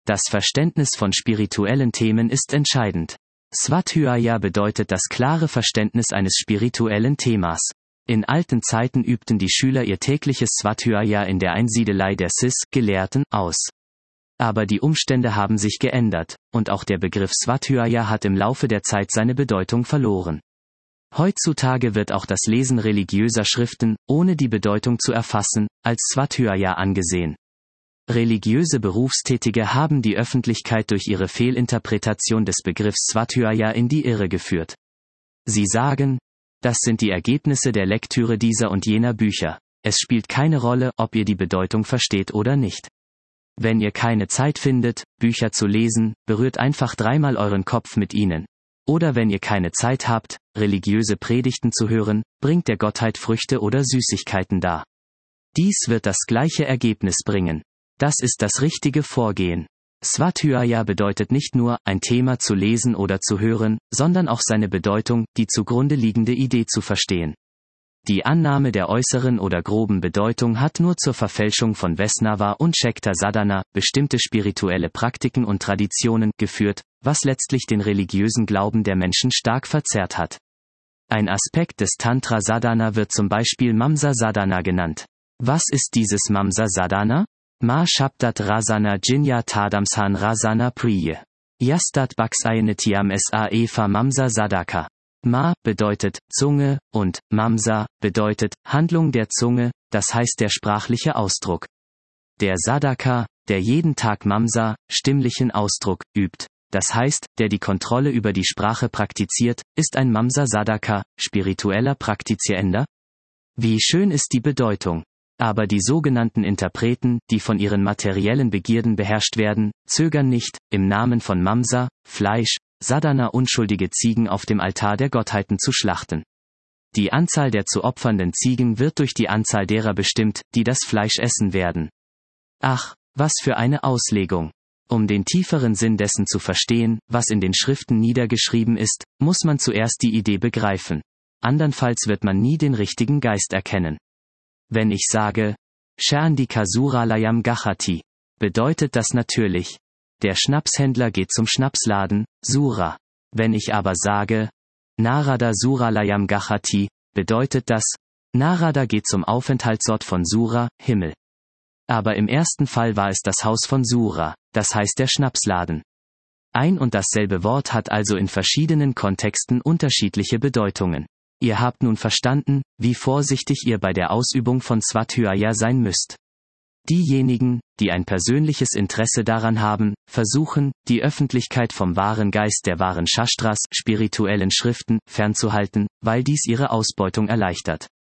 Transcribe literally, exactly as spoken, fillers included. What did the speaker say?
Das Verständnis von spirituellen Themen ist entscheidend. Svathyaya bedeutet das klare Verständnis eines spirituellen Themas. In alten Zeiten übten die Schüler ihr tägliches Svathyaya in der Einsiedelei der Sis-Gelehrten aus. Aber die Umstände haben sich geändert, und auch der Begriff Svathyaya hat im Laufe der Zeit seine Bedeutung verloren. Heutzutage wird auch das Lesen religiöser Schriften, ohne die Bedeutung zu erfassen, als Svathyaya angesehen. Religiöse Berufstätige haben die Öffentlichkeit durch ihre Fehlinterpretation des Begriffs Svathyaya in die Irre geführt. Sie sagen, das sind die Ergebnisse der Lektüre dieser und jener Bücher. Es spielt keine Rolle, ob ihr die Bedeutung versteht oder nicht. Wenn ihr keine Zeit findet, Bücher zu lesen, berührt einfach dreimal euren Kopf mit ihnen. Oder wenn ihr keine Zeit habt, religiöse Predigten zu hören, bringt der Gottheit Früchte oder Süßigkeiten dar. Dies wird das gleiche Ergebnis bringen. Das ist das richtige Vorgehen. Svathyaya bedeutet nicht nur, ein Thema zu lesen oder zu hören, sondern auch seine Bedeutung, die zugrunde liegende Idee zu verstehen. Die Annahme der äußeren oder groben Bedeutung hat nur zur Verfälschung von Vaisnava und Shakta Sadhana, bestimmte spirituelle Praktiken und Traditionen, geführt, was letztlich den religiösen Glauben der Menschen stark verzerrt hat. Ein Aspekt des Tantra Sadhana wird zum Beispiel Mamsa Sadhana genannt. Was ist dieses Mamsa Sadhana? Ma Shabdat Rasana Jinya Tadamsan Rasana Priye. Yastat Baksayenetiam Sa Eva Mamsa Sadaka. Ma bedeutet Zunge und Mamsa bedeutet Handlung der Zunge, das heißt der sprachliche Ausdruck. Der Sadaka, der jeden Tag Mamsa, stimmlichen Ausdruck, übt, das heißt, der die Kontrolle über die Sprache praktiziert, ist ein Mamsa Sadaka, spiritueller Praktizierender? Wie schön ist die Bedeutung. Aber die sogenannten Interpreten, die von ihren materiellen Begierden beherrscht werden, zögern nicht, im Namen von Mamsa, Fleisch, Sadhana unschuldige Ziegen auf dem Altar der Gottheiten zu schlachten. Die Anzahl der zu opfernden Ziegen wird durch die Anzahl derer bestimmt, die das Fleisch essen werden. Ach, was für eine Auslegung! Um den tieferen Sinn dessen zu verstehen, was in den Schriften niedergeschrieben ist, muss man zuerst die Idee begreifen. Andernfalls wird man nie den richtigen Geist erkennen. Wenn ich sage, Shandika Suralayam Gachati, bedeutet das natürlich, der Schnapshändler geht zum Schnapsladen, Sura. Wenn ich aber sage, Narada Suralayam Gachati, bedeutet das, Narada geht zum Aufenthaltsort von Sura, Himmel. Aber im ersten Fall war es das Haus von Sura, das heißt der Schnapsladen. Ein und dasselbe Wort hat also in verschiedenen Kontexten unterschiedliche Bedeutungen. Ihr habt nun verstanden, wie vorsichtig ihr bei der Ausübung von Svathyaya sein müsst. Diejenigen, die ein persönliches Interesse daran haben, versuchen, die Öffentlichkeit vom wahren Geist der wahren Shastras, spirituellen Schriften, fernzuhalten, weil dies ihre Ausbeutung erleichtert.